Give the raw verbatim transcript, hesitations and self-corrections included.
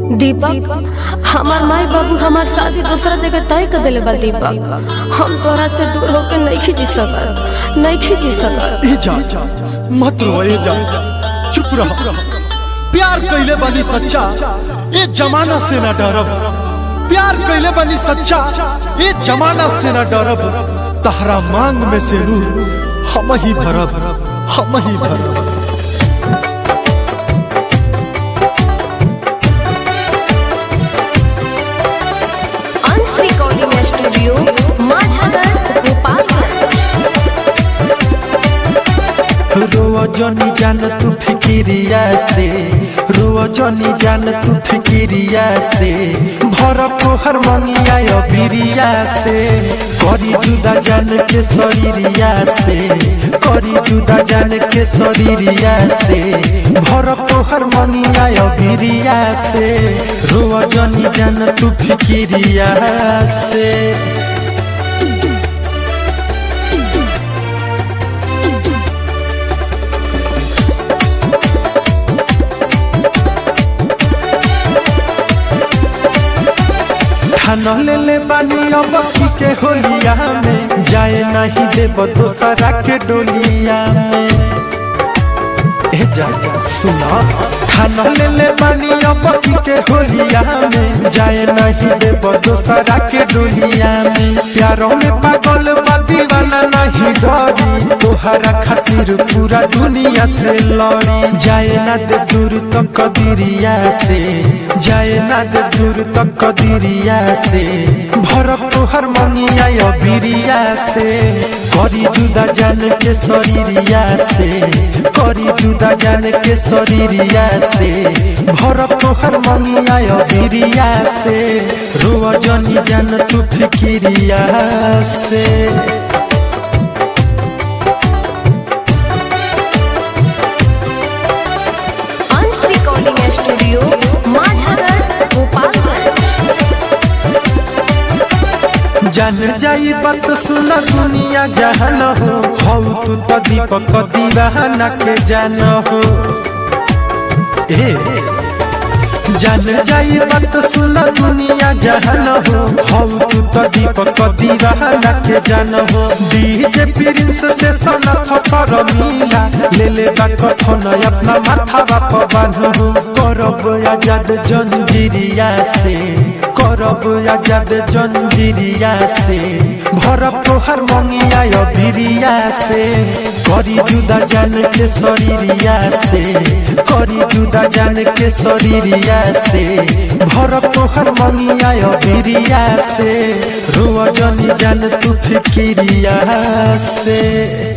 दीपक, हमार माई बाबू हमार शादी दूसरा जगह तय कर दिले बा। दीपक, हम तोरा से दूर होके नहीं जी सकत, नहीं जी सकत। ए जा, मत रो, ए जा, चुप रह। प्यार कइले बानी सच्चा, ए जमाना से ना डरब। प्यार कइले बानी सच्चा, ए जमाना से ना डरब। तहरा मांग में से नूर हम ही भरब, हम ही भरब। स्टूडियो माझागर गोपालगंज। रोआ जनी जान तू फिकिरिया से, रोआ जनी जान तू फिकिरिया से, भर पोहर मंगिया बिरिया से, करी जुदा जान के शरीरिया से, करी जुदा जान के शरीरिया से, भर पोहर मंगिया बिरिया से, रोआ जनी जान तू फिकिरिया से। ठान ले ले बानी अब के होलिया में, जाए नहीं देव दोसरा के डोलिया में। ए जा जा सुना, ठान ले ले बानी अब के होलिया में, जाए नहीं देव दोसरा के डोलिया में। प्यारों में पागल बा दीवाना नहीं डरी, तोहरा खातिर पूरा दुनिया से लड़ी। जाए ना दे दूर तक कदरिया से, जाए ना दे दूर तक कदरिया से, भर तोहर मंगिया बिरिया से, करी जुदा जान के शरीरिया से, करी जुदा जान के शरीरिया से, भर तोहर मंगिया बिरिया से, रोआ जनी जान तू फिकिरिया से। स्टूडियो माझागर गोपालगंज। जान जाई बात सुन दुनिया जहान हो, हौ तू तो दीपक दीवाना के जान हो। ए जान जाई बात सुन दुनिया जहान हो, हौ तू तो दीपक दीवाना के जान हो। डीजे प्रिंस से सना फसर मिला, ले ले बा कथन अपना माथा बाप बांधो। करब आजाद जंजीरिया से, करब आजाद जंजीरिया से, भरब तोहर मंगिया बिरिया से, करी जुदा जान के शरीरिया से, करी जुदा जान के शरीरिया से, भरब तोहर मंगिया बिरिया से, रोआ जनी जान तू फिकिरिया से।